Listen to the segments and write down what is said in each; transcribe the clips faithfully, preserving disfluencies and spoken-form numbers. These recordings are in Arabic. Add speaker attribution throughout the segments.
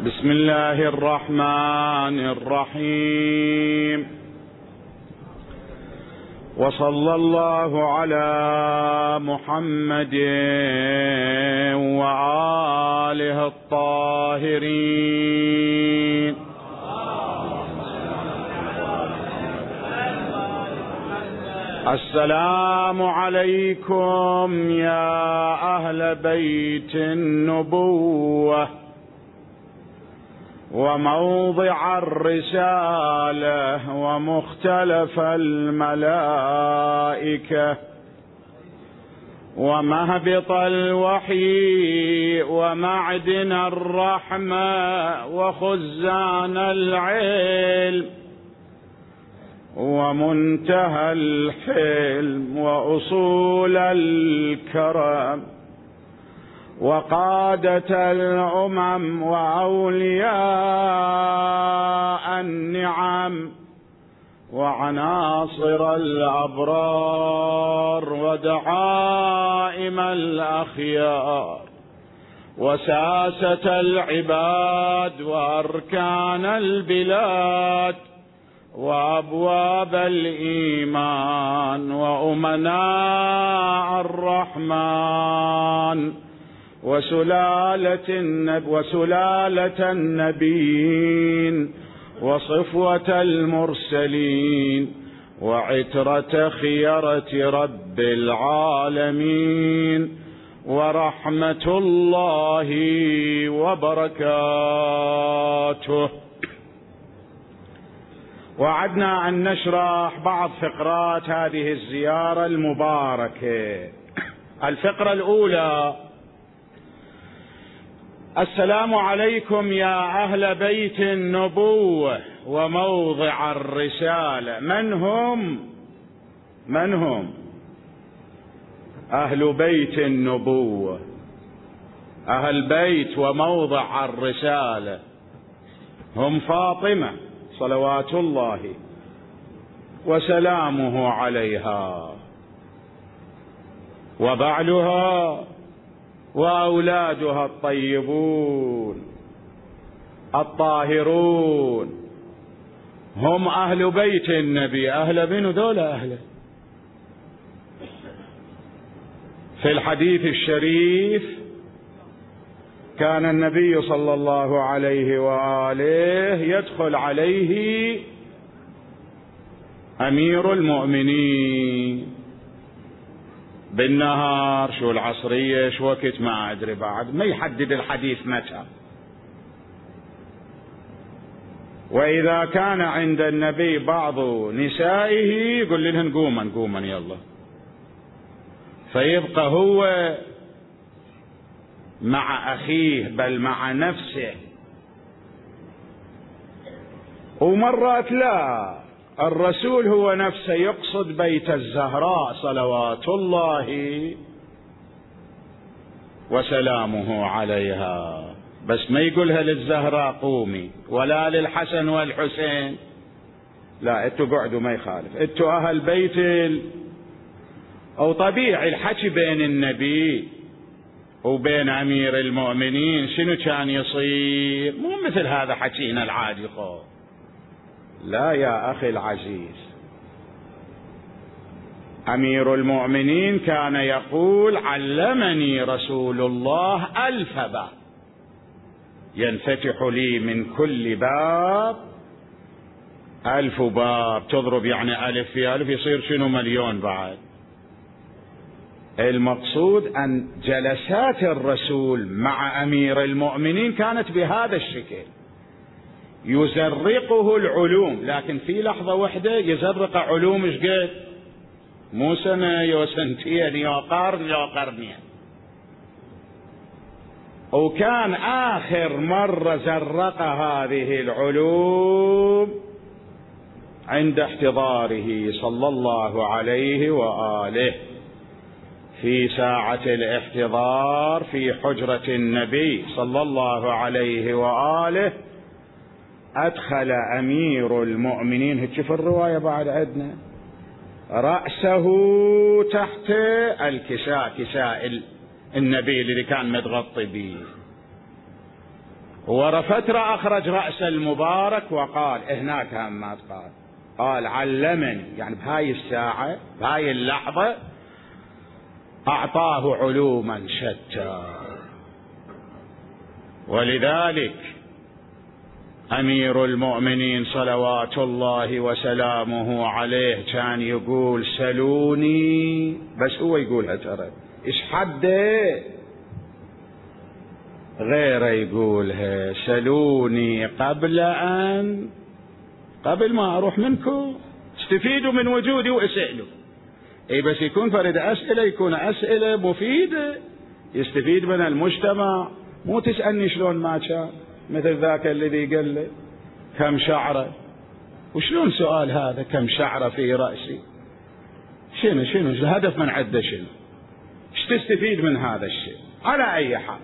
Speaker 1: بسم الله الرحمن الرحيم. وصلى الله على محمد وآله الطاهرين. السلام عليكم يا أهل بيت النبوة وموضع الرسالة ومختلف الملائكة ومهبط الوحي ومعدن الرحمة وخزان العلم ومنتهى الحلم وأصول الكرم وقادة الأمم وأولياء النعم وعناصر الأبرار ودعائم الأخيار وساسة العباد وأركان البلاد وأبواب الإيمان وأمناء الرحمن وسلالة النب وسلالة النبيين وصفوة المرسلين وعترة خيرة رب العالمين ورحمة الله وبركاته. وعدنا أن نشرح بعض فقرات هذه الزيارة المباركة. الفقرة الأولى: السلام عليكم يا أهل بيت النبوة وموضع الرسالة. من هم؟ من هم أهل بيت النبوة، أهل بيت وموضع الرسالة؟ هم فاطمة صلوات الله وسلامه عليها وبعلها وأولادها الطيبون الطاهرون. هم أهل بيت النبي. أهل بنو دولة أهله. في الحديث الشريف: كان النبي صلى الله عليه وآله يدخل عليه أمير المؤمنين بالنهار، شو العصرية شو وقت ما أدري، بعد ما يحدد الحديث متى. وإذا كان عند النبي بعض نسائه يقول لهن قوما قوما يلا، فيبقى هو مع أخيه بل مع نفسه. ومرات لا، الرسول هو نفسه يقصد بيت الزهراء صلوات الله وسلامه عليها، بس ما يقولها للزهراء قومي ولا للحسن والحسين، لا، انتوا قعدوا ما يخالف، انتوا أهل بيت ال... أو طبيعي الحكي بين النبي وبين أمير المؤمنين شنو كان يصير؟ مو مثل هذا حكينا العادي خو. لا يا أخي العزيز، أمير المؤمنين كان يقول: علمني رسول الله ألف باب ينفتح لي من كل باب ألف باب. تضرب يعني ألف في ألف يصير شنو؟ مليون. بعد المقصود أن جلسات الرسول مع أمير المؤمنين كانت بهذا الشكل، يزرقه العلوم، لكن في لحظة واحدة يزرق علوم ايش قد؟ مو سنة يو سنتين يو قرن يو قرنين. وكان آخر مرة زرق هذه العلوم عند احتضاره صلى الله عليه وآله في ساعة الاحتضار في حجرة النبي صلى الله عليه وآله. أدخل أمير المؤمنين، هيك في الرواية بعد عندنا، رأسه تحت الكساء، كساء النبي اللي كان متغطي به، ورا فترة أخرج رأس المبارك وقال هناك همات قال قال علمني، يعني بهاي الساعة بهاي اللحظة أعطاه علوما شتى. ولذلك أمير المؤمنين صلوات الله وسلامه عليه كان يقول سلوني، بس هو يقولها ترى إيش حده غيره يقولها سلوني قبل أن قبل ما أروح منكم، استفيدوا من وجودي واسألوا. اي بس يكون فرد أسئلة يكون أسئلة مفيدة يستفيد من المجتمع، مو تسألني شلون ما كان مثل ذاك الذي قال لي كم شعرة، وشلون سؤال هذا كم شعرة في رأسي، شنو شنو الهدف من عده، شنو ايش تستفيد من هذا الشيء؟ على أي حال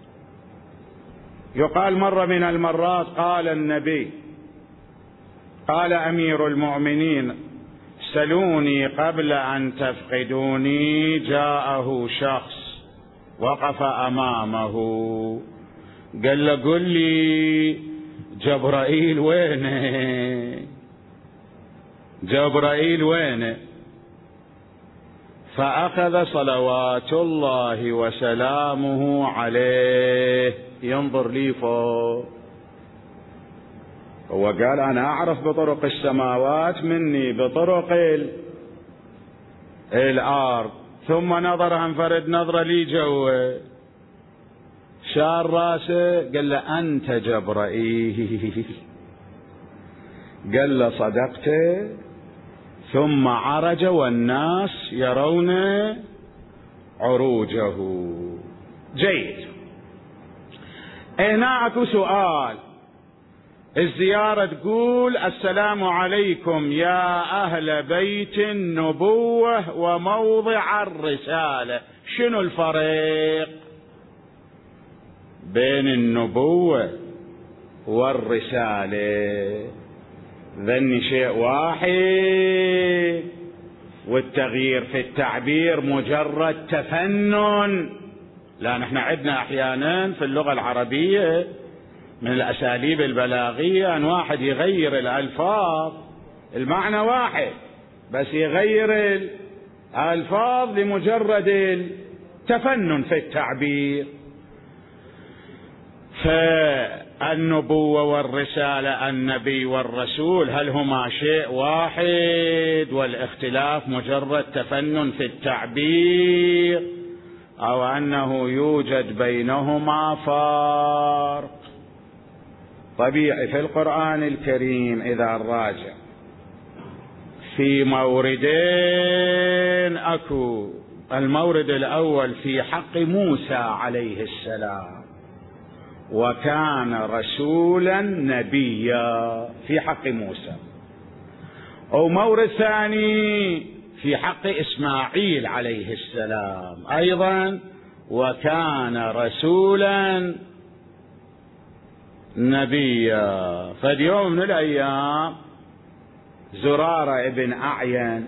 Speaker 1: يقال مرة من المرات قال النبي قال أمير المؤمنين سلوني قبل أن تفقدوني، جاءه شخص وقف أمامه قال له قل لي جبرائيل وينه جبرائيل وينه فأخذ صلوات الله وسلامه عليه ينظر لي فوق، هو قال أنا أعرف بطرق السماوات مني بطرق الأرض، ثم نظر انفرد نظرة لي جوا شار راسه قال له أنت جبرائيل، قال له صدقت، ثم عرج والناس يرون عروجه. جيد، هنا اكو سؤال، الزيارة تقول السلام عليكم يا أهل بيت النبوة وموضع الرسالة، شنو الفرق بين النبوة والرسالة؟ ذني شيء واحد، والتغيير في التعبير مجرد تفنن. لا، نحن عندنا أحيانا في اللغة العربية من الأساليب البلاغية أن واحد يغير الألفاظ، المعنى واحد بس يغير الألفاظ لمجرد التفنن في التعبير. فالنبوة والرسالة النبي والرسول هل هما شيء واحد والاختلاف مجرد تفنن في التعبير، أو أنه يوجد بينهما فرق؟ طبيعي في القرآن الكريم إذا نراجع في موردين أكو، المورد الأول في حق موسى عليه السلام وكان رسولا نبيا في حق موسى، أو مورد ثاني في حق إسماعيل عليه السلام أيضا وكان رسولا نبيا. فاليوم من الأيام زرارة ابن أعين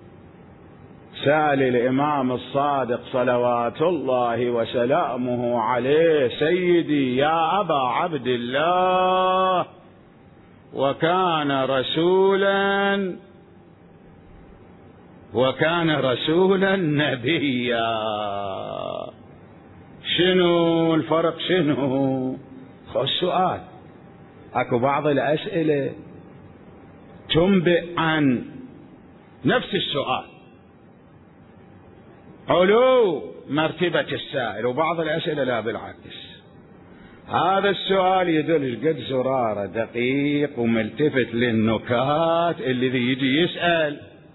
Speaker 1: سأل الإمام الصادق صلوات الله وسلامه عليه سيدي يا أبا عبد الله وكان رسولا وكان رسولا نبيا، شنو الفرق؟ شنو السؤال؟ اكو بعض الأسئلة تنبئ عن نفس السؤال، علو مرتبة السائل، وبعض الأسئلة لا بالعكس. هذا السؤال يدل قد زرارة دقيق وملتفت للنكات الذي يجي يسأل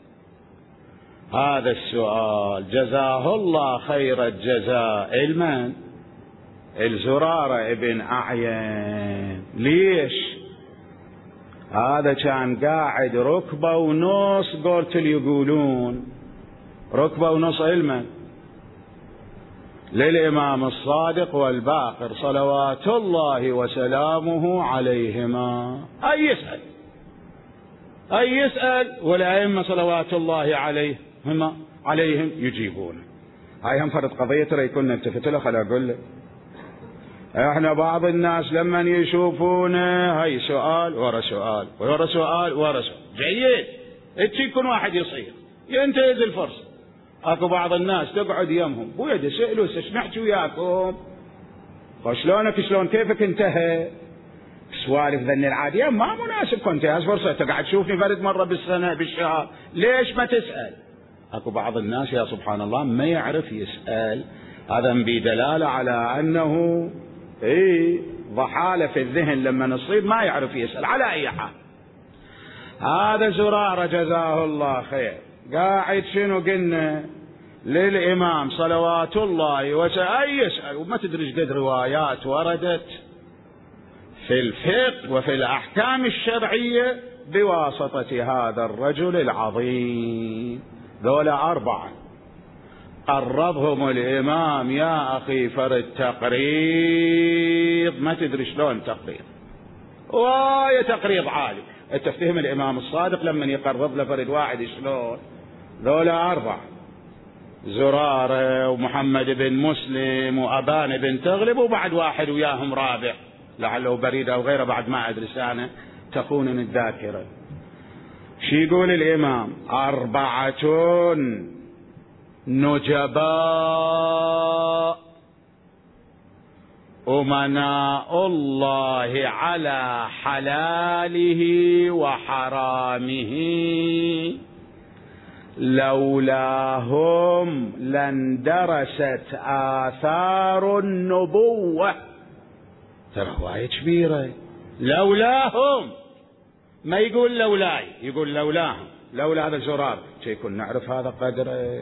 Speaker 1: هذا السؤال، جزاه الله خير الجزاء المن الزرارة ابن أعين. ليش؟ هذا كان قاعد ركبة ونص قلت لي يقولون ركبة ونص علما للإمام الصادق والباقر صلوات الله وسلامه عليهما. أي يسأل أي يسأل والأئمة صلوات الله عليهما عليهم يجيبون. هاي هم فرد قضية ترى يكون نلتفت له. خل أقول لك احنا بعض الناس لما يشوفونه هاي سؤال ورا سؤال ورا سؤال ورا سؤال، جيد اتشي يكون واحد يصير ينتهز الفرصة. اكو بعض الناس تقعد يمهم بويا تسألوا ايش نحكي وياكم، وشلونك شلون كيفك انتهى، سوالف ذن العادية ما مناسب، انتهاز فرصة تقعد تشوفني فرد مرة بالسنة بالشهر، ليش ما تسأل؟ اكو بعض الناس يا سبحان الله ما يعرف يسأل، هذا بدلالة على انه اي ضحالة في الذهن لما نصيب ما يعرف يسأل. على اي حال هذا زرارة جزاه الله خير قاعد شنو قلنا للإمام صلوات الله وسلامه يسأل، وما تدري قد روايات وردت في الفقه وفي الأحكام الشرعية بواسطة هذا الرجل العظيم. ذولا أربعة قرضهم الإمام يا أخي فرد تقريض، ما تدري شلون تقريض، وايا تقريض عالي. انت تفهم الإمام الصادق لما يقرض له فرد واحد شلون؟ ذولا أربعة، زرارة ومحمد بن مسلم وأبان بن تغلب وبعد واحد وياهم رابع لعله بريد أو غيره، بعد ما أدري أنا تخونني الذاكرة. شي يقول الإمام؟ أربعة نجباء أمناء الله على حلاله وحرامه لولاهم لاندرست آثار النبوة. ترى رواية كبيرة، لولاهم ما يقول لولاي، يقول لولاهم، لولا هذا زرار يكون نعرف هذا قدره.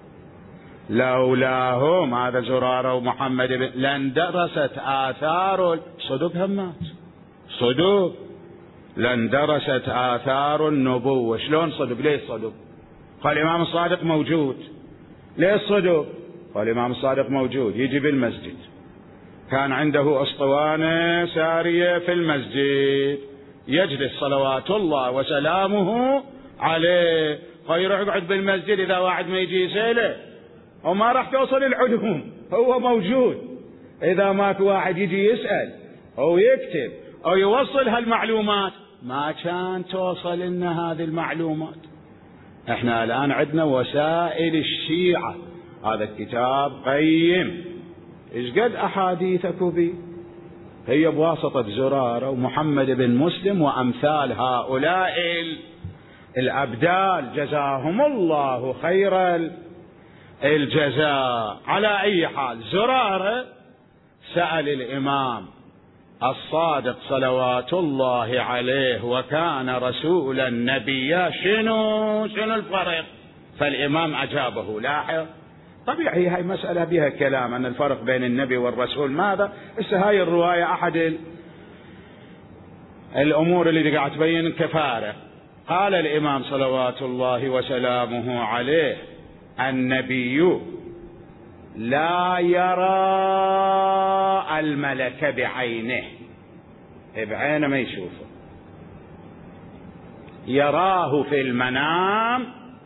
Speaker 1: لولاهم هذا زرارة ومحمد بن لاندرست آثار صدق همات صدق لاندرست آثار النبوة. شلون صدق؟ ليش صدق؟ قال الإمام الصادق موجود. ليش صدق؟ قال الإمام الصادق موجود يجي بالمسجد، كان عنده أسطوانة سارية في المسجد يجلس صلوات الله وسلامه عليه، خير يقعد بالمسجد إذا واحد ما يجي يسأله وما راح توصل العلوم، هو موجود. إذا ماك واحد يجي يسأل أو يكتب أو يوصل هالمعلومات ما كان توصل لنا هذه المعلومات. احنا الآن عندنا وسائل الشيعة، هذا الكتاب قيم، ايش قد أحاديثك بي هي بواسطة زرارة ومحمد بن مسلم وأمثال هؤلاء الأبدال جزاهم الله خير الجزاء. على أي حال زرارة سأل الإمام الصادق صلوات الله عليه وكان رسولا نبيا شنو شنو الفرق؟ فالإمام أجابه. لاحظ طبيعي هاي مسألة بها كلام أن الفرق بين النبي والرسول ماذا. بس هاي الرواية أحد الأمور اللي قاعد تبين كفارق. قال الإمام صلوات الله وسلامه عليه النبي لا يرى الملك بعينه، بعينه ما يشوفه، يراه في المنام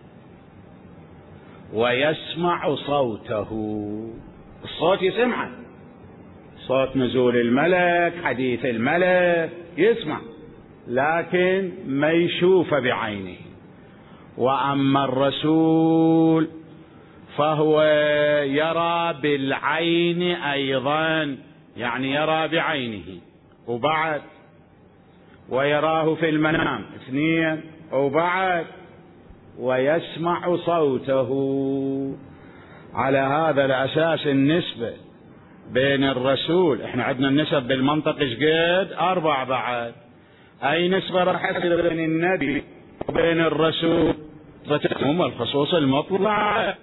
Speaker 1: ويسمع صوته، الصوت يسمعه، صوت نزول الملك حديث الملك يسمع، لكن ما يشوف بعينه. وأما الرسول فهو يرى بالعين أيضا، يعني يرى بعينه، وبعد ويراه في المنام اثنين، وبعد ويسمع صوته. على هذا الأساس النسبة بين الرسول، احنا عندنا النسب بالمنطق ايش قد؟ أربع. بعد أي نسبة راح تصير بين النبي وبين الرسول؟ هم الخصوص المطلع،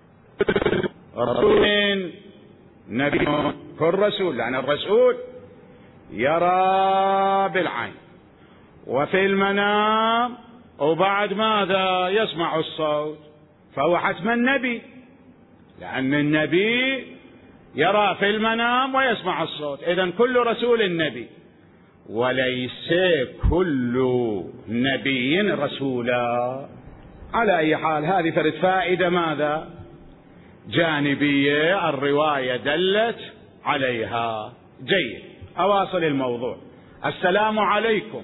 Speaker 1: الرسول نبي كل رسول، لأن الرسول يرى بالعين وفي المنام وبعد ماذا يسمع الصوت، فهو حتما نبي، لأن النبي يرى في المنام ويسمع الصوت. إذن كل رسول نبي، وليس كل نبي رسولا. على أي حال هذه فرد فائدة ماذا؟ جانبية الرواية دلت عليها. جيد، أواصل الموضوع. السلام عليكم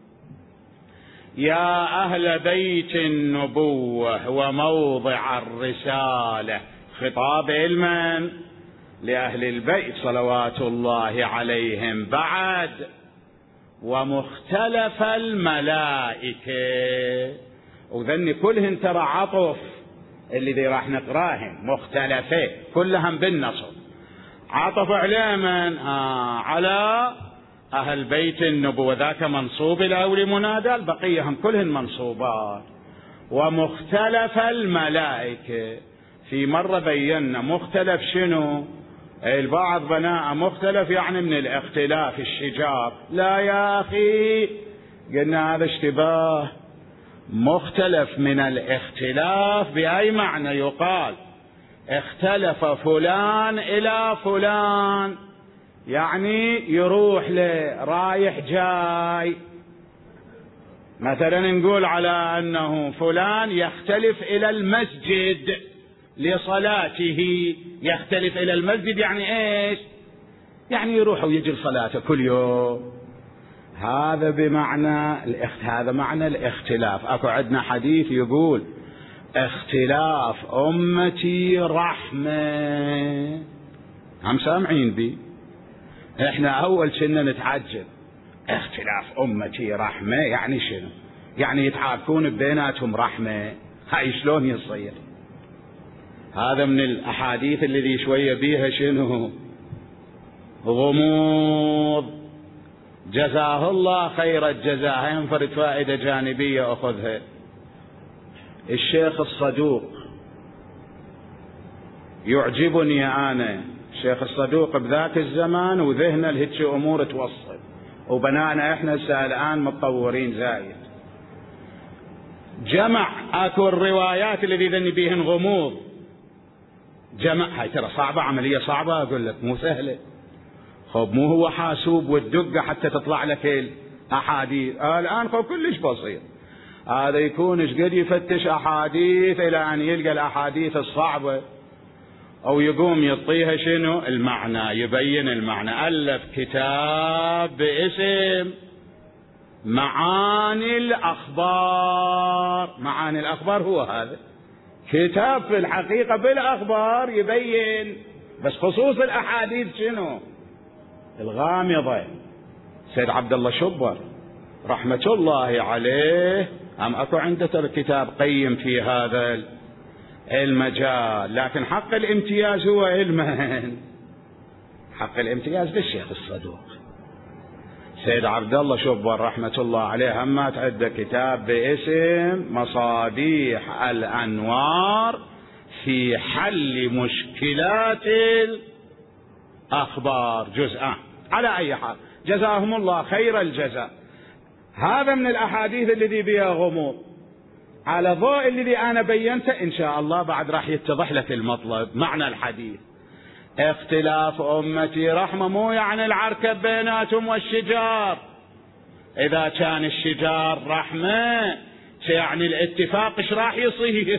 Speaker 1: يا أهل بيت النبوة وموضع الرسالة. خطاب علما لأهل البيت صلوات الله عليهم. بعد ومختلف الملائكة، وذني كلهن ترى عطف اللي دي راح نقراهن مختلفة كلهم بالنصب، عطف علما آه على أهل بيت النبوة، ذاك منصوب الأول منادى، البقية هم كلهن منصوبات. ومختلف الملائكة، في مرة بينا مختلف شنو؟ البعض بناء مختلف يعني من الاختلاف الشجار، لا يا أخي قلنا هذا اشتباه. مختلف من الاختلاف بأي معنى؟ يقال اختلف فلان إلى فلان، يعني يروح له رايح جاي. مثلا نقول على أنه فلان يختلف إلى المسجد لصلاته، يختلف إلى المسجد يعني إيش؟ يعني يروح ويجي صلاته كل يوم. هذا بمعنى الاخت... هذا معنى الاختلاف. أكو عندنا حديث يقول اختلاف أمتي رحمة، هم سامعين بي؟ احنا أول كنا نتعجب، اختلاف أمتي رحمة يعني شنو؟ يعني يتعاركون بيناتهم رحمة؟ هاي شلون يصير؟ هذا من الأحاديث الذي شوية بيها شنو؟ غموض. جزاه الله خير الجزاء. ينفرد فائدة جانبية أخذها. الشيخ الصدوق يعجبني أنا، الشيخ الصدوق بذاك الزمان وذهنه لهيك أمور توصل، وبنانا إحنا الآن متطورين زايد. جمع أكو الروايات الذي ذني بيهن غموض، جمع. هاي ترى صعبة، عملية صعبة أقول لك، مو سهلة. خب مو هو حاسوب والدقة حتى تطلع لك الأحاديث آه الآن، خب كلش بسيط. هذا يكون ايش قد يفتش أحاديث إلى أن يلقى الأحاديث الصعبة، أو يقوم يعطيها شنو المعنى، يبين المعنى. ألف كتاب باسم معاني الأخبار. معاني الأخبار هو هذا كتاب في الحقيقة بالأخبار يبين بس خصوص الأحاديث شنو الغامضة. سيد عبد الله شبر رحمة الله عليه أم أكو عنده كتاب قيم في هذا المجال، لكن حق الامتياز هو علمه، حق الامتياز للشيخ الصدوق. سيد عبد الله شبر رحمة الله عليه هم عنده كتاب باسم مصابيح الأنوار في حل مشكلات الأخبار جزءان. على أي حال جزاهم الله خير الجزاء. هذا من الأحاديث الذي بها غموض، على ضوء الذي أنا بينته إن شاء الله بعد راح يتضح لك المطلب. معنى الحديث اختلاف أمتي رحمة، مو يعني العركة بيناتهم والشجار. إذا كان الشجار رحمة يعني الاتفاق ايش راح يصير؟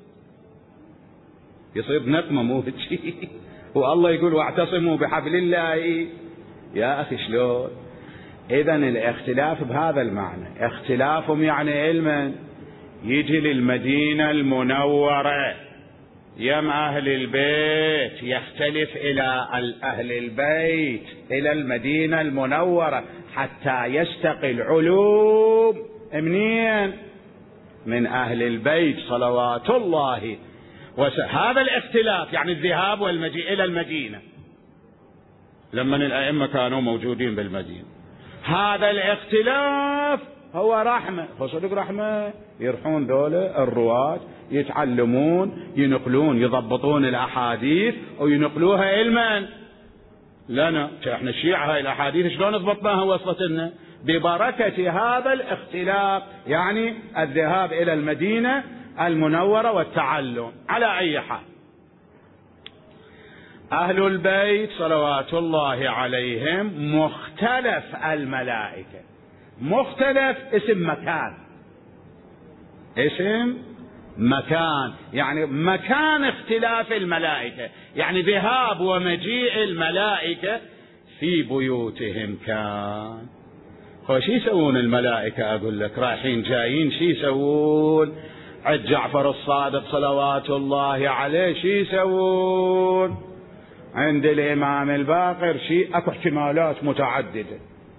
Speaker 1: يصير نقمة مو شيء. والله يقول واعتصموا بحبل الله. يا أخي شلون؟ إذن الاختلاف بهذا المعنى، اختلافهم يعني علما. يجي للمدينة المنورة يم أهل البيت، يختلف إلى أهل البيت إلى المدينة المنورة حتى يستقي العلوم منين؟ من أهل البيت صلوات الله وسلم. هذا الاختلاف يعني الذهاب والمجيء إلى المدينة لما الأئمة كانوا موجودين بالمدينة. هذا الاختلاف هو رحمة، فصدق رحمة. يروحون ذولا الرواة يتعلمون ينقلون يضبطون الأحاديث وينقلوها علما لنا. احنا الشيعة هاي الأحاديث شلون ضبطناها وصلت لنا؟ ببركة هذا الاختلاف، يعني الذهاب إلى المدينة المنورة والتعلم. على أي حال أهل البيت صلوات الله عليهم مختلف الملائكة. مختلف اسم مكان، اسم مكان يعني مكان اختلاف الملائكة، يعني ذهاب ومجيء الملائكة في بيوتهم كان. خوش يسوون الملائكة؟ أقول لك رايحين جايين شي يسوون؟ عد جعفر الصادق صلوات الله عليه شي يسوون؟ عند الإمام الباقر شي أكو احتمالات متعددة.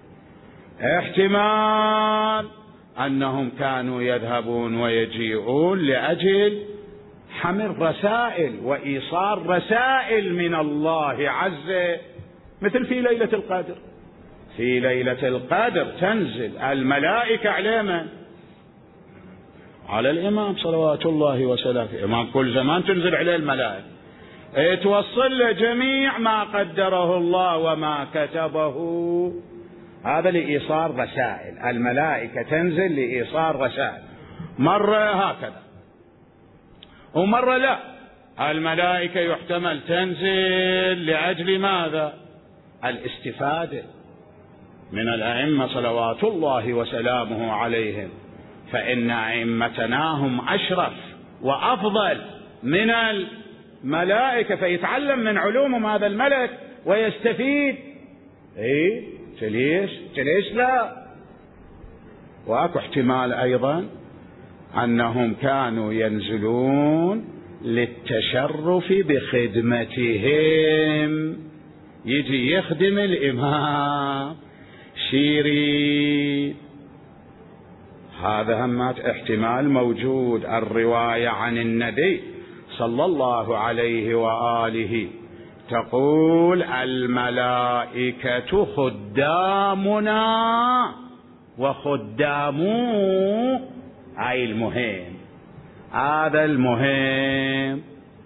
Speaker 1: احتمال أنهم كانوا يذهبون ويجيئون لأجل حمل رسائل وإيصال رسائل من الله عز، مثل في ليلة القدر. في ليلة القدر تنزل الملائكة على من؟ على الإمام صلوات الله وسلامه. إمام كل زمان تنزل عليه الملائكة، توصل له جميع ما قدره الله وما كتبه. هذا لإيصال رسائل، الملائكة تنزل لإيصال رسائل. مرة هكذا ومرة لا. الملائكة يحتمل تنزل لأجل ماذا؟ الاستفادة من الأئمة صلوات الله وسلامه عليهم، فإن أئمتنا هم أشرف وأفضل من الملائكة، فيتعلم من علومهم هذا الملك ويستفيد. إيه ليش ليش لا؟ وأكو احتمال أيضا أنهم كانوا ينزلون للتشرف بخدمتهم، يجي يخدم الإمام شيرين. هذا همات احتمال موجود. الرواية عن النبي صلى الله عليه وآله تقول الملائكة خدامنا وخدامو، أي المهم، هذا المهم،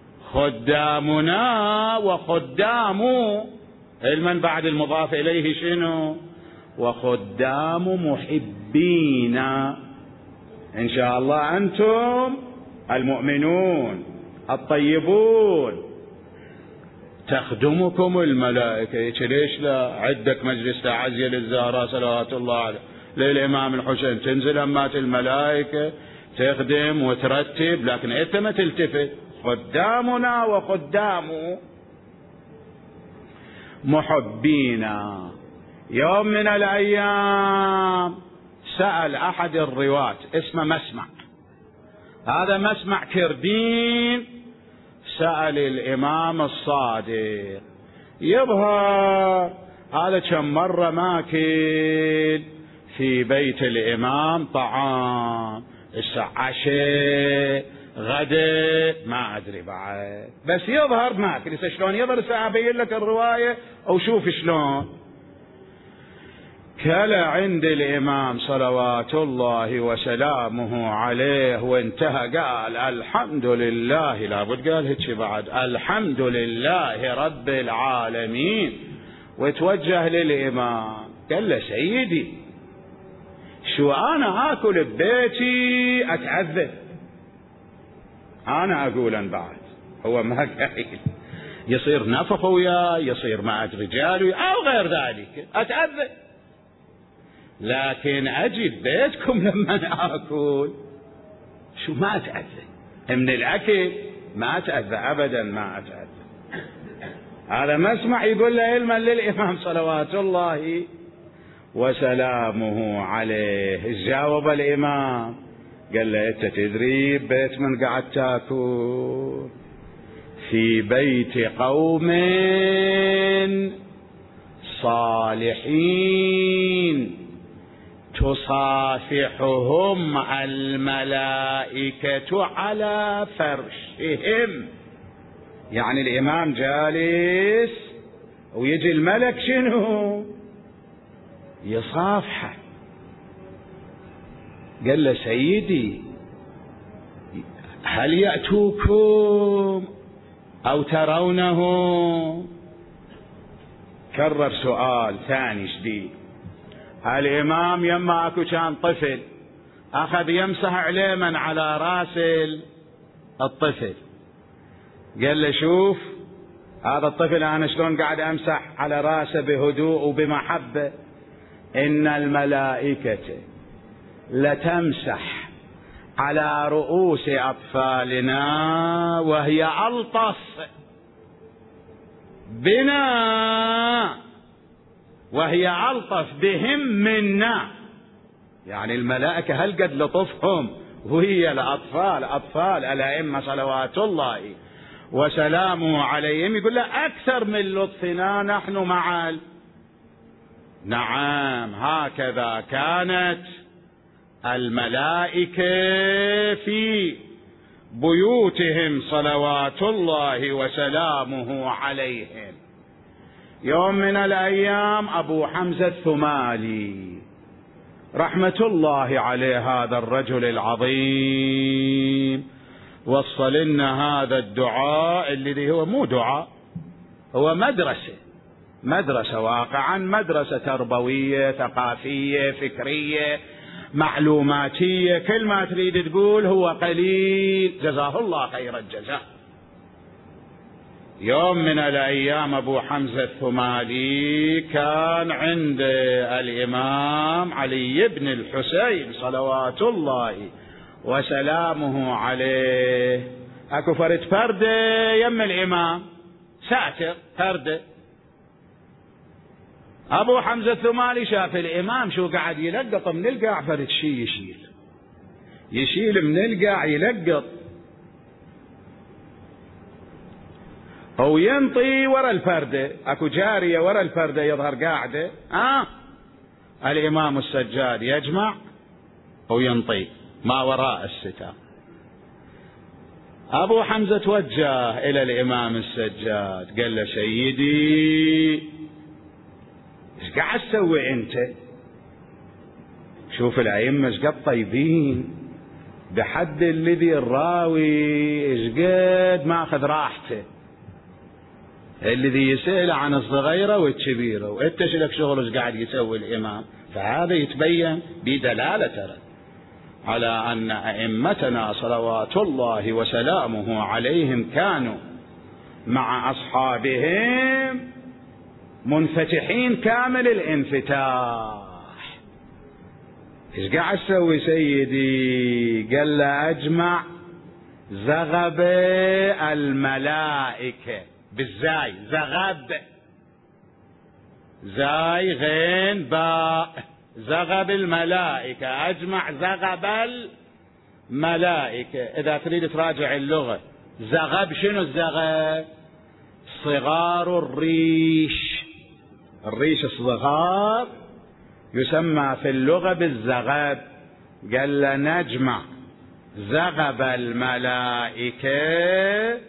Speaker 1: خدامنا وخدامو. المن بعد المضاف إليه شنو؟ وخدام محبينا. إن شاء الله أنتم المؤمنون الطيبون تخدمكم الملائكة. ليش لا؟ عندك مجلس تعزية للزهراء صلوات الله عليه، للإمام الحسين، تنزل أمات الملائكة تخدم وترتب، لكن أنت ما تلتفت. خدامنا وخدام محبينا. يوم من الأيام سأل أحد الرواة اسمه مسمع، هذا مسمع كردين، سأل الإمام الصادق، يظهر هذا كم مرة ماكل في بيت الإمام طعام، الساعة عشاء غدا ما أدري بعد، بس يظهر ماكل. شلون يظهر؟ سأبين لك الرواية أو شوف شلون. كلا عند الإمام صلوات الله وسلامه عليه وانتهى، قال الحمد لله، لابد قال هيك بعد، الحمد لله رب العالمين، وتوجه للإمام قال له سيدي شو أنا آكل ببيتي أتعذب؟ أنا أقولا بعد، هو ما قايل، يصير نفخ وياه، يصير مع رجال أو غير ذلك، أتعذب، لكن أجي بيتكم لما آكل شو ما أتأذى من الأكل، ما أتأذى أبدا، ما أتأذى. هذا مسمع يقول له علما للإمام صلوات الله وسلامه عليه. جاوب الإمام قال له أنت تدري بيت من قاعد تاكل؟ في بيت قوم صالحين تصافحهم الملائكة على فرشهم. يعني الإمام جالس ويجي الملك شنو؟ يصافحه. قال له سيدي هل يأتوكم أو ترونه؟ كرر سؤال ثاني شديد. الإمام يما أكو كان طفل أخذ يمسح عليه من على راس الطفل، قال له شوف هذا الطفل أنا شلون قاعد أمسح على راسه بهدوء وبمحبة، إن الملائكة لتمسح على رؤوس أطفالنا وهي ألطف بنا وهي ألطف بهم منا. يعني الملائكة هل قد لطفهم وهي الأطفال، أطفال الأئمة صلوات الله وسلامه عليهم، يقول له أكثر من لطفنا نحن مع. نعم، هكذا كانت الملائكة في بيوتهم صلوات الله وسلامه عليهم. يوم من الأيام أبو حمزة الثمالي رحمة الله عليه، هذا الرجل العظيم، وصل لنا هذا الدعاء الذي هو مو دعاء، هو مدرسة، مدرسة واقعا، مدرسة تربوية ثقافية فكرية معلوماتية، كل ما تريد تقول هو قليل، جزاه الله خير الجزاء. يوم من الأيام أبو حمزة الثمالي كان عند الإمام علي بن الحسين صلوات الله وسلامه عليه، اكو فرد فردة يم الإمام، ساتر فردة. أبو حمزة الثمالي شاف الإمام شو قاعد يلقط من القاع، فرد شي يشيل يشيل من القاع يلقط، هو ينطي ورا الفردة، اكو جارية ورا الفردة يظهر قاعدة، آه الإمام السجاد يجمع وينطي ما وراء الستار. أبو حمزة توجه إلى الإمام السجاد قال له سيدي ايش قاعد تسوي انت؟ شوف الأئمة ايش قد طيبين، بحد الذي الراوي ايش قد ما أخذ راحته، الذي يسأل عن الصغيرة والكبيرة، وانت ايش لك شغل ايش قاعد يسوي الإمام. فهذا يتبين بدلالة ترى على أن أئمتنا صلوات الله وسلامه عليهم كانوا مع أصحابهم منفتحين كامل الانفتاح. ايش قاعد تسوي سيدي؟ قال له أجمع زغب الملائكة، بالزاي، زغب، زاي غين باء، زغب الملائكة، أجمع زغب الملائكة. إذا تريد تراجع اللغة، زغب شنو الزغب؟ صغار الريش، الريش الصغار يسمى في اللغة بالزغب. قال له نجمع زغب الملائكة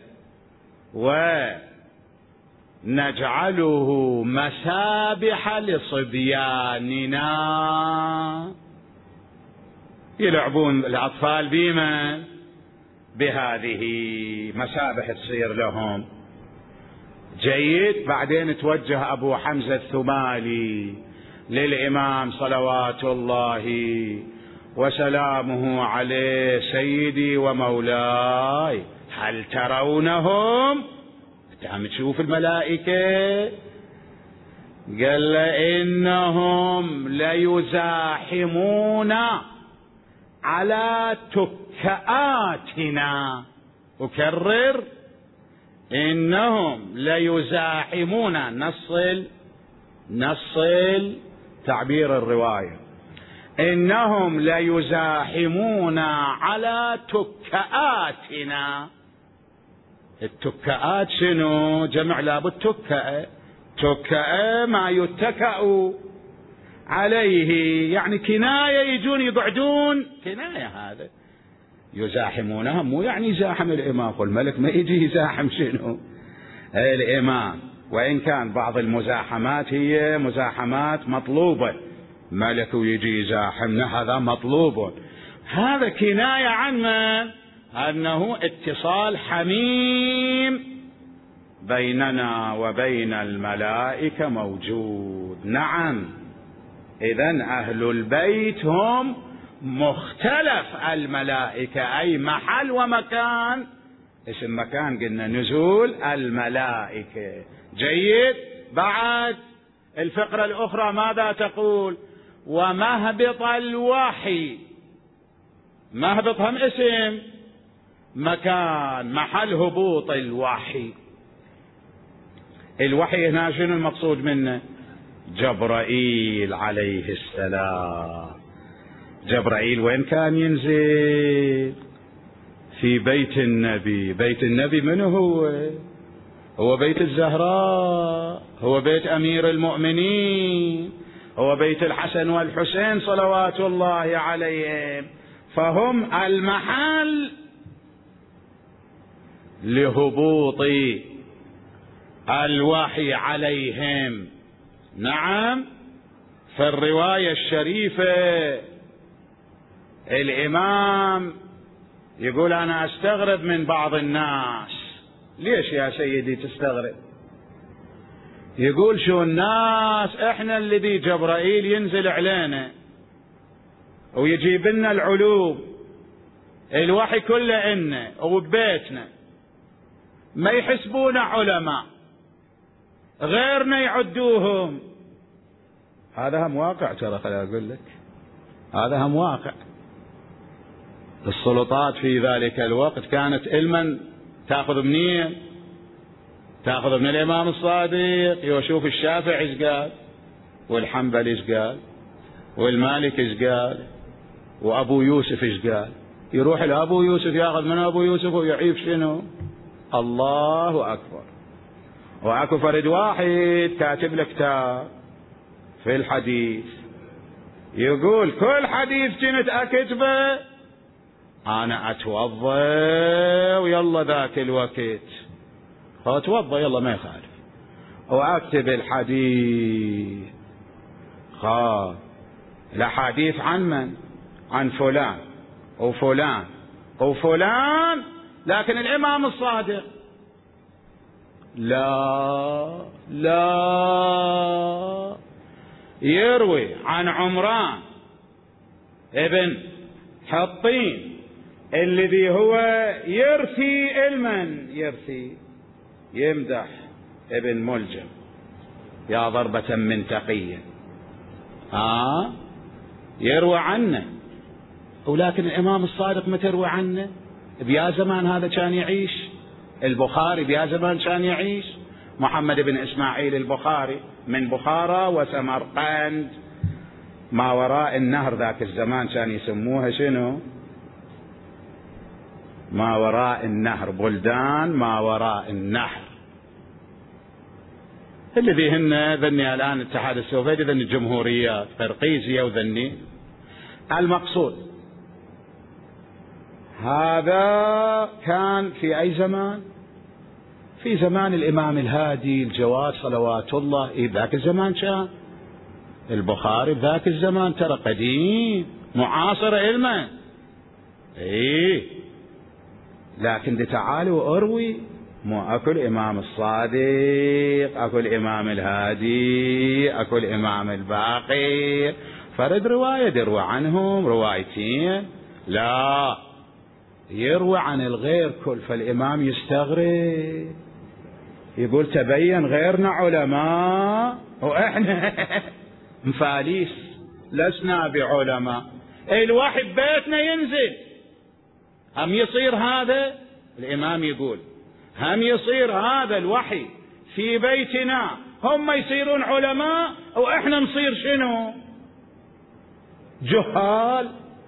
Speaker 1: ونجعله مسابح لصبياننا، يلعبون الأطفال بما بهذه مسابح تصير لهم. جيد. بعدين توجه أبو حمزة الثمالي للإمام صلوات الله وسلامه عليه، سيدي ومولاي هل ترونهم؟ عم تشوف الملائكة؟ قال له إنهم ليزاحمون على تكآتنا. أكرر، إنهم ليزاحمون، نصل نصل تعبير الرواية، إنهم ليزاحمون على تكآتنا. التكآت شنو؟ جمع لابد تكأ، تكأ ما يتكأ عليه، يعني كناية، يجون يقعدون كناية. هذا يزاحمونهم مو يعني يزاحم الإمام، والملك ما يجي يزاحم شنو؟ الإمام. وإن كان بعض المزاحمات هي مزاحمات مطلوبة، ملك ويجي يزاحمنا هذا مطلوب، هذا كناية عن من؟ أنه اتصال حميم بيننا وبين الملائكة موجود. نعم، إذن أهل البيت هم مختلف الملائكة، أي محل ومكان. اسم مكان قلنا نزول الملائكة. جيد. بعد الفقرة الأخرى ماذا تقول؟ ومهبط الوحي. مهبط هم اسم مكان، محل هبوط الوحي. الوحي هنا شنو المقصود منه؟ جبرائيل عليه السلام. جبرائيل وين كان ينزل؟ في بيت النبي. بيت النبي من هو؟ هو بيت الزهراء، هو بيت أمير المؤمنين، هو بيت الحسن والحسين صلوات الله عليهم. فهم المحل لهبوط الوحي عليهم. نعم، في الرواية الشريفة الإمام يقول أنا أستغرب من بعض الناس. ليش يا سيدي تستغرب؟ يقول شو الناس، احنا الذي جبرائيل ينزل علينا ويجيب لنا العلوم، الوحي كله إنه وببيتنا، ما يحسبون علماء، غيرنا يعدوهم. هذا هم واقع، ترى خليني أقول لك هذا هم واقع. السلطات في ذلك الوقت كانت علما تأخذ منين؟ تأخذ من الإمام الصادق. يشوف الشافعي ايش قال، والحنبلي ايش قال، والمالك ايش قال، وأبو يوسف ايش قال. يروح لأبو يوسف يأخذ من أبو يوسف ويعيب شنو؟ الله أكبر. وأكو فرد واحد كاتب له كتاب في الحديث، يقول كل حديث كنت أكتبه أنا أتوضى ويلا ذاك الوقت أتوضى يلا ما يخالف وأكتب الحديث. خا الحديث عن من؟ عن فلان وفلان وفلان، لكن الإمام الصادق لا لا يروي عن عمران ابن حطين الذي هو يرثي علما، يرثي يمدح ابن ملجم يا ضربة من تقية، آه يروى عنه. ولكن الإمام الصادق ما تروى عنه. بيا زمان هذا كان يعيش البخاري، بيا زمان كان يعيش محمد بن إسماعيل البخاري من بخارى وسمرقند، ما وراء النهر. ذاك الزمان كان يسموها شنو؟ ما وراء النهر، بلدان ما وراء النهر، الذي هن ذني الآن الاتحاد السوفيتي، ذني الجمهوريات قرقيزية وذني. المقصود هذا كان في أي زمان؟ في زمان الإمام الهادي الجواد صلوات الله. إيه ذاك الزمان كان البخاري ذاك الزمان ترى قديم معاصر علما. إيه لكن دي تعالوا أروي، مو أكل إمام الصادق، أكل إمام الهادي، أكل إمام الباقي، فرد رواية يروى عنهم روايتين، لا يروى عن الغير كل. فالإمام يستغرب يقول تبين غيرنا علماء وإحنا مفاليس لسنا بعلماء. الوحي بيتنا ينزل، هم يصير هذا؟ الإمام يقول هم يصير هذا الوحي في بيتنا، هم يصيرون علماء وإحنا نصير شنو؟ جهال.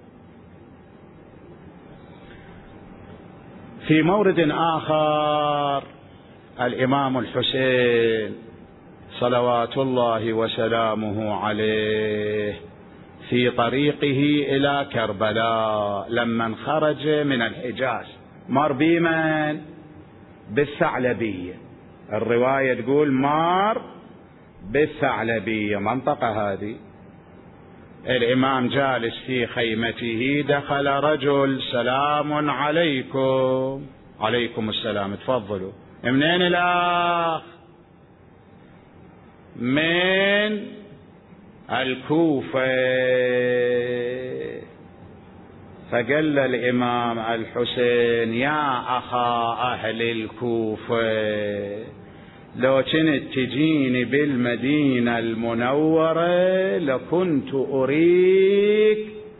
Speaker 1: في مورد آخر الإمام الحسين صلوات الله وسلامه عليه في طريقه إلى كربلاء لما خرج من الحجاز مر بمن؟ بالثعلبية. الرواية تقول مار بالثعلبية، منطقة هذه. الإمام جالس في خيمته، دخل رجل سلام عليكم. عليكم السلام، تفضلوا. منين الأخ؟ من الكوفة. فقال الإمام الحسين يا أخا أهل الكوفة، لو كنت تجيني بالمدينة المنورة لكنت أريك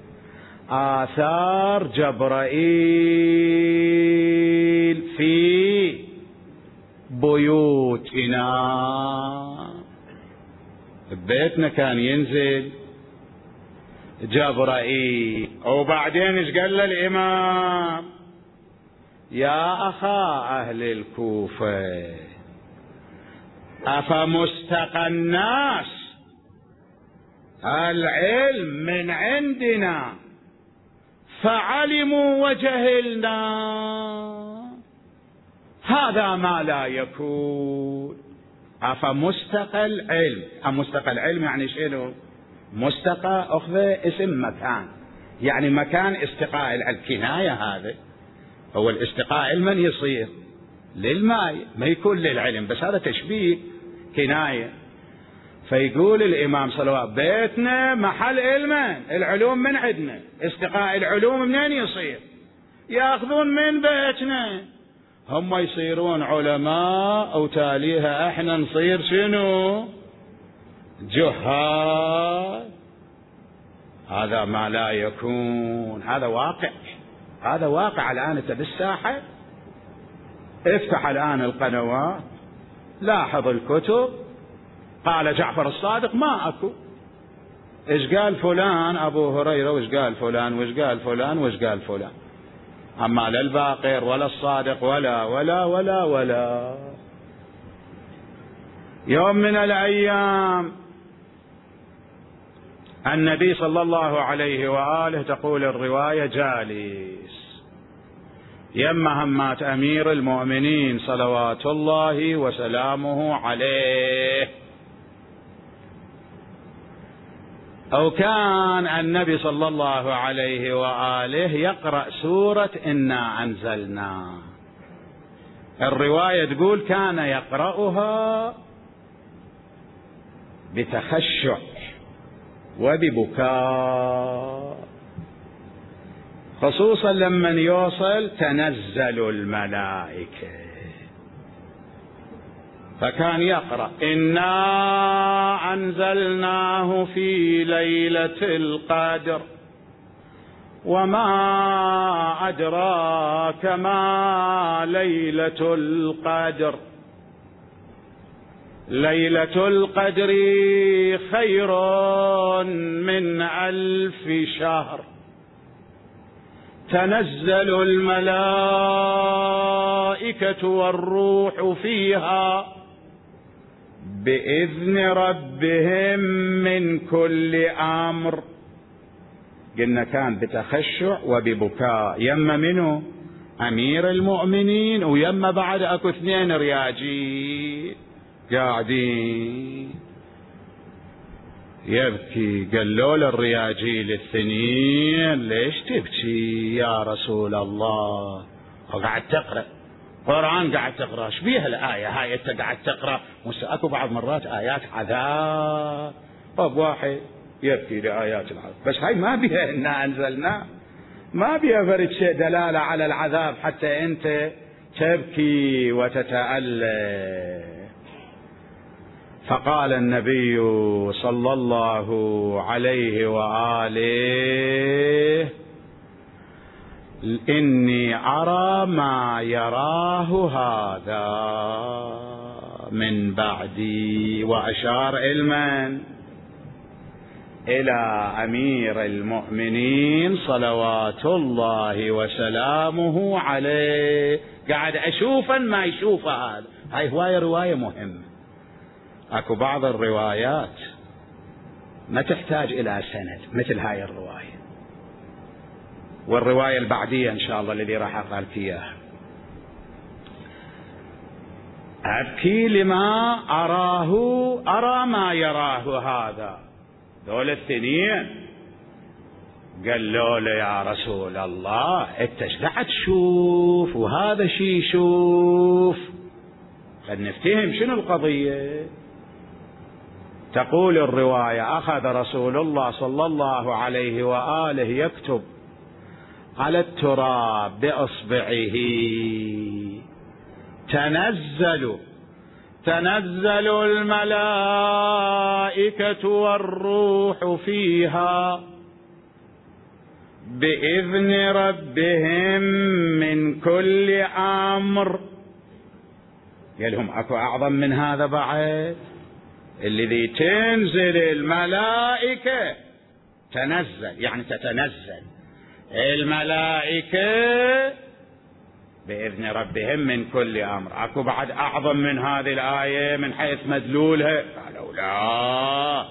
Speaker 1: آثار جبرائيل في بيوتنا. ببيتنا كان ينزل جبرائيل. وبعدين ايش قال له الإمام؟ يا أخا أهل الكوفة، أفمستقى الناس العلم من عندنا فعلموا وجهلنا، هذا ما لا يكون. أفمستقى العلم، مستقى العلم يعني شنو؟ مستقى أخذ اسم مكان، يعني مكان استقاء العلم، كناية. هذا هو الاستقاء علما يصير للماء، ما يكون للعلم، بس هذا تشبيه كناية. فيقول الإمام صلوات بيتنا محل علما، العلوم من عندنا، استقاء العلوم منين يصير؟ ياخذون من بيتنا، هم يصيرون علماء وتاليها احنا نصير شنو؟ جهال. هذا ما لا يكون، هذا واقع، هذا واقع الآن. انت بالساحة افتح الآن القنوات، لاحظ الكتب، قال جعفر الصادق ما اكو، ايش قال فلان ابو هريرة، وايش قال فلان، وايش قال فلان، وايش قال فلان. اما لا الباقر ولا الصادق ولا ولا ولا ولا. يوم من الايام النبي صلى الله عليه وآله تقول الرواية جالس يم همات أمير المؤمنين صلوات الله وسلامه عليه، أو كان النبي صلى الله عليه وآله يقرأ سورة إنا أنزلنا. الرواية تقول كان يقرأها بتخشع وببكاء، خصوصا لما يوصل تنزل الملائكة، فكان يقرأ إنا أنزلناه في ليلة القدر وما أدراك ما ليلة القدر، ليلة القدر خير من ألف شهر، تنزل الملائكة والروح فيها بإذن ربهم من كل أمر. قلنا كان بتخشع وببكاء، يم منه أمير المؤمنين ويم بعد أكو اثنين رياجين قاعدين يبكي. قالوا للرياجيل الاثنين ليش تبكي يا رسول الله؟ وقاعد تقرأ قرآن، قاعد تقرأ شبيه الآية هاي انت قاعد تقرأ، اكو بعض مرات آيات عذاب، طب واحد يبكي لآيات العذاب، بس هاي ما بيها إنا أنزلنا، ما بيها فرد شيء دلالة على العذاب حتى انت تبكي وتتألم. فقال النبي صلى الله عليه وآله إني أرى ما يراه هذا من بعدي، وأشار علما إلى أمير المؤمنين صلوات الله وسلامه عليه. قاعد أشوفا ما يشوف هذا. هاي هواية رواية مهمة. اكو بعض الروايات ما تحتاج الى سند مثل هاي الرواية، والرواية البعدية ان شاء الله الذي راح اقرأ لك اياها. ابكي لما اراه، ارى ما يراه هذا. دول الاثنين قالوا له يا رسول الله انت ايش قاعد تشوف وهذا شي يشوف؟ قد نفتهم شنو القضية. تقول الرواية أخذ رسول الله صلى الله عليه وآله يكتب على التراب بإصبعه تنزل تنزل الملائكة والروح فيها بإذن ربهم من كل أمر. قال لهم أكو أعظم من هذا بعد؟ الذي تنزل الملائكة، تنزل يعني تتنزل الملائكة بإذن ربهم من كل أمر. أكو بعد أعظم من هذه الآية من حيث مدلولها؟ قالوا لا.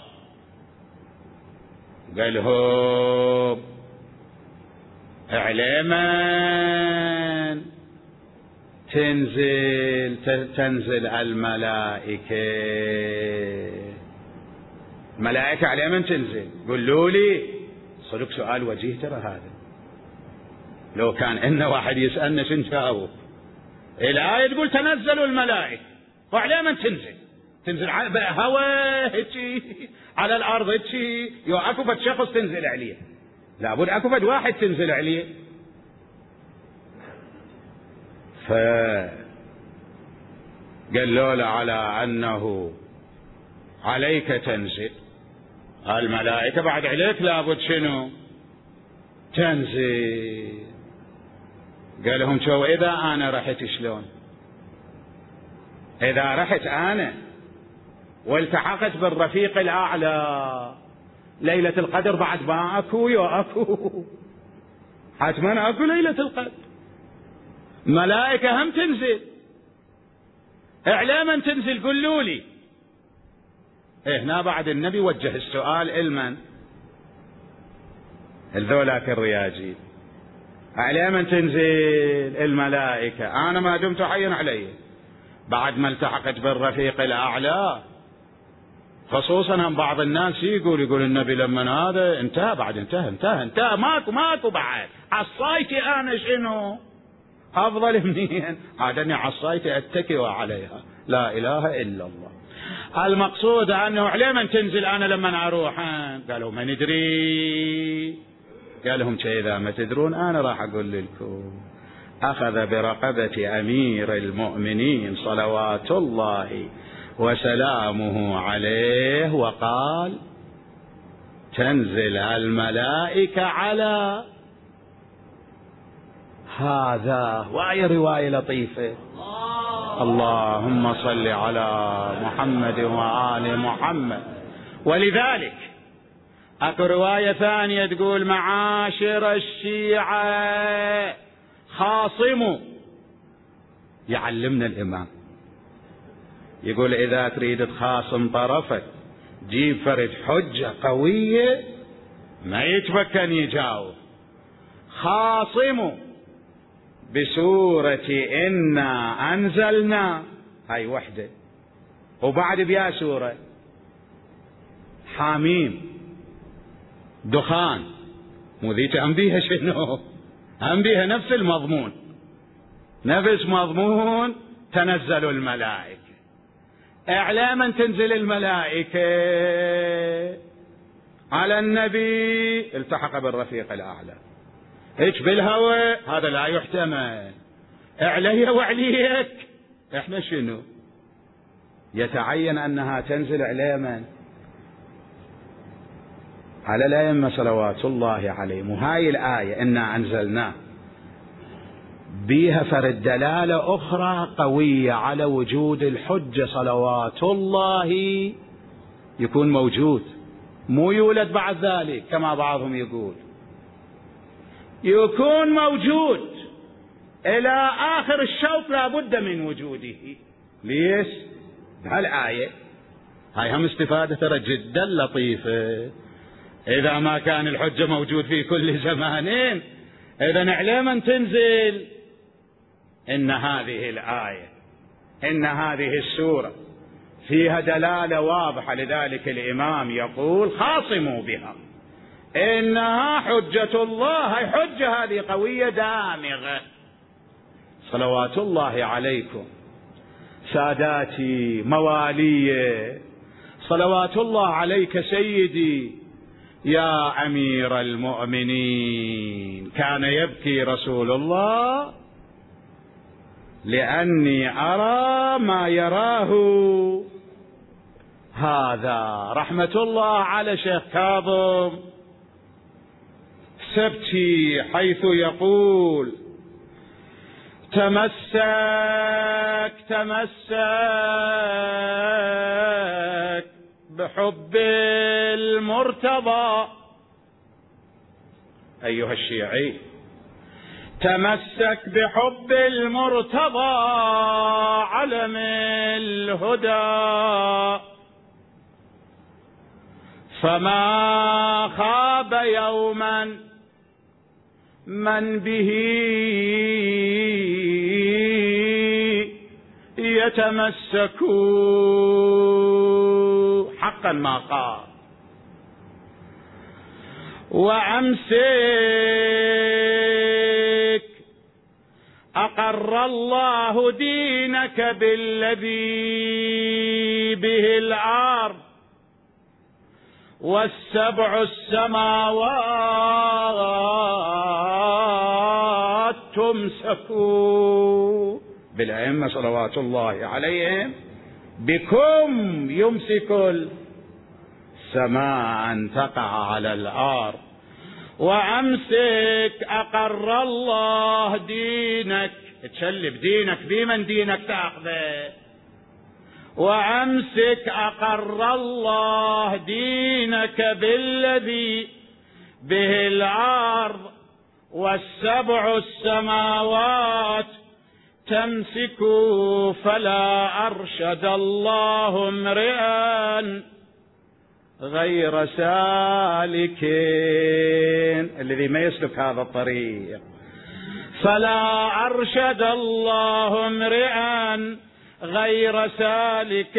Speaker 1: قالهم اعلما تنزل تنزل الملائكة. الملائكة اعلما تنزل. قولوا لي صدق سؤال وجيه ترى هذا، لو كان إن واحد يسألنا شنو نجاوب؟ الآية تقول تنزل الملائكة واعلما تنزل تنزل على هواء هيك على الأرض هيك، يو أكو فد شخص تنزل عليه، لابد أكو فد واحد تنزل عليه. ف قالوا له على أنه عليك تنزل الملائكة، بعد عليك لابد شنو؟ تنزل. قال لهم شو إذا أنا رحت شلون؟ إذا رحت أنا والتحقت بالرفيق الأعلى ليلة القدر بعد ما أكو يو أكو حتما أكو ليلة القدر، ملائكة هم تنزل إعلاما تنزل. قولوا لي هنا بعد النبي وجه السؤال إلمن؟ الذولاك الرياجي. إعلاما تنزل الملائكة، أنا ما دمت حيا علي بعد ما التحقت بالرفيق الأعلى. خصوصا هم بعض الناس يقول يقول النبي لما هذا انتهى، بعد انتهى انتهى انتهى ماكو ماكو بعد عصايتي أنا شنو أفضل منين؟ عادني عصايتي أتكئ عليها، لا إله إلا الله. المقصود أنه علما تنزل أنا لما أروح. قالوا ما ندري. قال لهم إذا ما تدرون أنا راح أقول لكم. أخذ برقبة أمير المؤمنين صلوات الله وسلامه عليه وقال تنزل الملائكة على هذا. وهي رواية لطيفة. اللهم صل على محمد وآل محمد. ولذلك اكو رواية ثانية تقول معاشر الشيعة خاصموا. يعلمنا الإمام يقول إذا تريد تخاصم طرفك جيب فرد حجة قوية ما يتمكن يجاوب. خاصموا بسورة إنا أنزلنا، هاي وحدة، وبعد بيا سورة حاميم دخان، مو ذيك أم بيها شنو؟ أم بيها نفس المضمون، نفس مضمون تنزل الملائكة. إعلاما تنزل الملائكة على النبي التحق بالرفيق الأعلى هيك بالهوى، هذا لا يحتمل. علي وعليك احنا شنو؟ يتعين أنها تنزل إعلاما على الأئمة صلوات الله عليهم. وهاي الآية إنا أنزلنا بيها فرد دلالة أخرى قوية على وجود الحجة صلوات الله يكون موجود، مو يولد بعد ذلك كما بعضهم يقول، يكون موجود إلى آخر الشوط لا بد من وجوده. ليش؟ بهالآية هاي هم استفادة ترى جدا لطيفة. إذا ما كان الحجة موجود في كل زمانين، إذا إعلاما تنزل إن هذه الآية إن هذه السورة فيها دلالة واضحة. لذلك الإمام يقول خاصموا بها إنها حجة الله. هي حجة هذه قوية دامغة. صلوات الله عليكم ساداتي موالي، صلوات الله عليك سيدي يا أمير المؤمنين. كان يبكي رسول الله لأني أرى ما يراه هذا. رحمة الله على شيخ كاظم سبتي حيث يقول تمسك تمسك بحب المرتضى. أيها الشيعي، تمسك بحب المرتضى علم الهدى، فما خاب يوما من به يتمسك، حقا ما قال. وأمسك أقر الله دينك بالذي به الأرض والسبع السماوات تمسك، بالأئمة صلوات الله عليهم، بكم يمسك السماء أن تقع على الأرض. وأمسك أقر الله دينك، تشلب دينك بمن دينك تأخذه. وأمسك أقر الله دينك بالذي به الأرض والسبع السماوات تمسك، فلا أرشد الله امرئا غير سالكين، الذي ما يسلك هذا الطريق. فلا أرشد الله امرئا غير سالك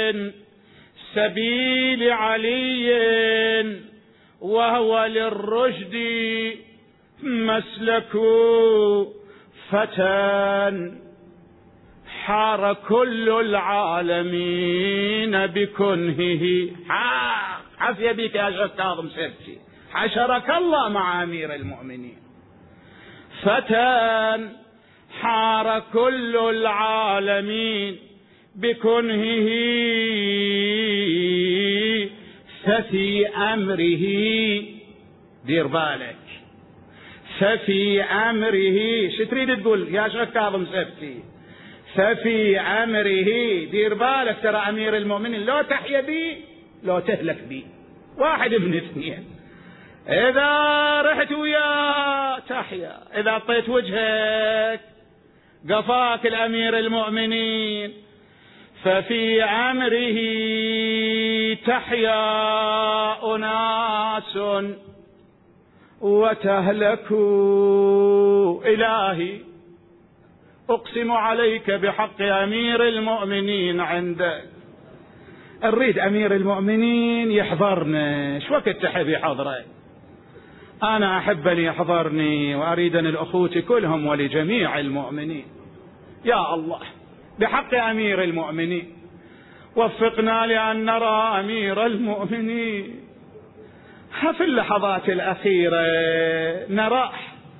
Speaker 1: سبيل علي، وهو للرشد مسلك. فتى حار كل العالمين بكنهه، عافية بك يا شيخ كاظم سبتي، حشرك الله مع أمير المؤمنين. فتى حار كل العالمين بكنهه، ففي أمره، دير بالك، ففي أمره، شو تريد تقول يا شيخ كاظم سبتي؟ ففي أمره، دير بالك، ترى أمير المؤمنين لو تحيا بي لو تهلك بي، واحد من اثنين. إذا رحت وياه تحيا، إذا أعطيت وجهك قفاك الأمير المؤمنين. ففي أمره تحيا أناس وتهلك. إلهي أقسم عليك بحق أمير المؤمنين عندك، نريد أمير المؤمنين يحضرنا. شو وقت تحب يحضرك؟ أنا أحب أن يحضرني، وأريد أن الأخوة كلهم ولجميع المؤمنين. يا الله بحق أمير المؤمنين وفقنا لأن نرى أمير المؤمنين في اللحظات الأخيرة نراه،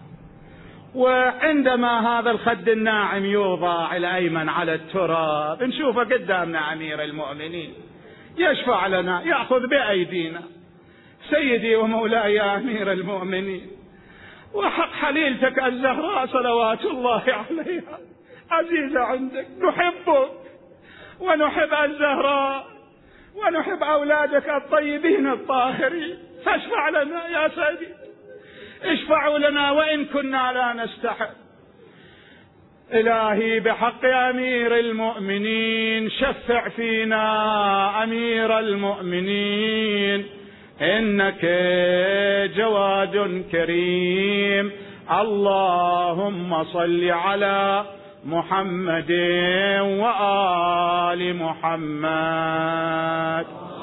Speaker 1: وعندما هذا الخد الناعم يوضع الأيمن على التراب نشوفه قدامنا أمير المؤمنين يشفع لنا، يأخذ بأيدينا. سيدي ومولاي يا أمير المؤمنين، وحق حليلتك الزهراء صلوات الله عليها عزيزة عندك، نحبك ونحب الزهراء ونحب أولادك الطيبين الطاهرين، فاشفع لنا يا سيدي، اشفعوا لنا وإن كنا لا نستحق. إلهي بحق أمير المؤمنين شفع فينا أمير المؤمنين، إنك جواد كريم. اللهم صل على محمد وآل محمد.